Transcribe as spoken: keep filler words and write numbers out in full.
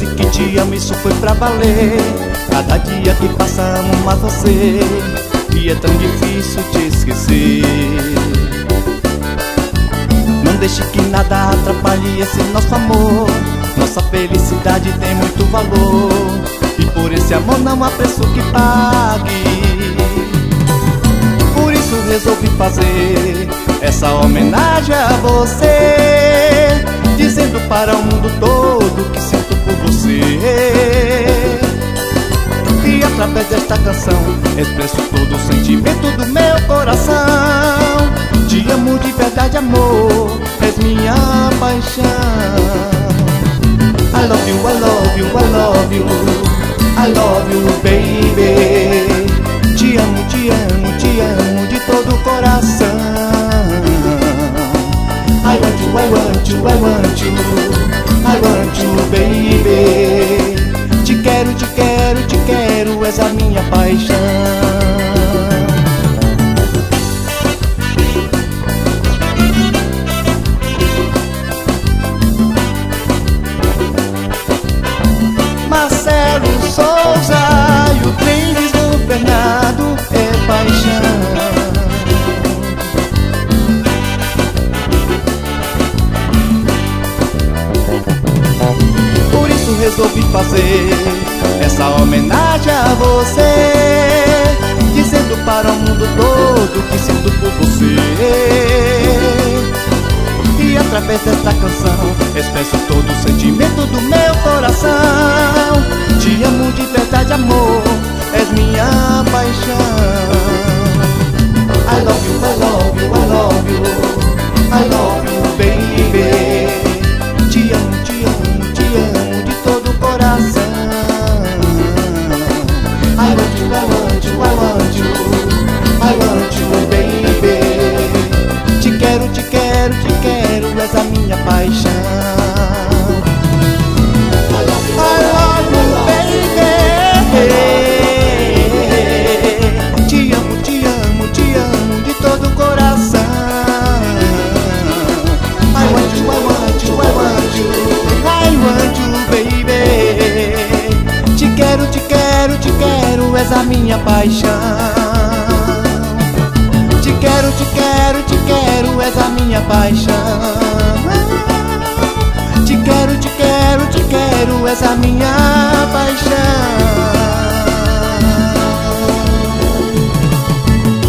disse que te amo, isso foi pra valer. Cada dia que passa amo mais você, e é tão difícil te esquecer. Não deixe que nada atrapalhe esse nosso amor. Nossa felicidade tem muito valor, e por esse amor não há preço que pague. Por isso resolvi fazer essa homenagem a você, dizendo para o mundo todo que sinto por você. E através desta canção expresso todo o sentimento do meu coração. Te amo de verdade, amor, és minha paixão. I love you, I love you, I love you, I love you, baby. Te amo, te amo, te amo de todo o coração. I want you, I want you, I want you, I want you, baby. Te quero, te quero, te quero, és a minha paixão. Marcelo Souza e o Clênis do Bernardo é paixão. Por isso resolvi fazer essa homenagem a você, dizendo para o mundo todo que sinto por você. E através desta canção expresso todo o sentimento do meu coração. Te amo de verdade, amor, és minha paixão. I love you, I love you, I love you, I love you, baby. Te amo, te amo, te amo de todo o coração. I want you, I want you, I want you, I want you, baby. Te quero, te quero, te quero, és a minha paixão. I love you, baby. Te amo, te amo, te amo de todo o coração. I want you, I want you, I want you, I want you, baby. Te quero, te quero, te quero, és a minha paixão. Te quero, te quero, te quero, és a minha paixão. Te quero, te quero, te quero, és a minha paixão.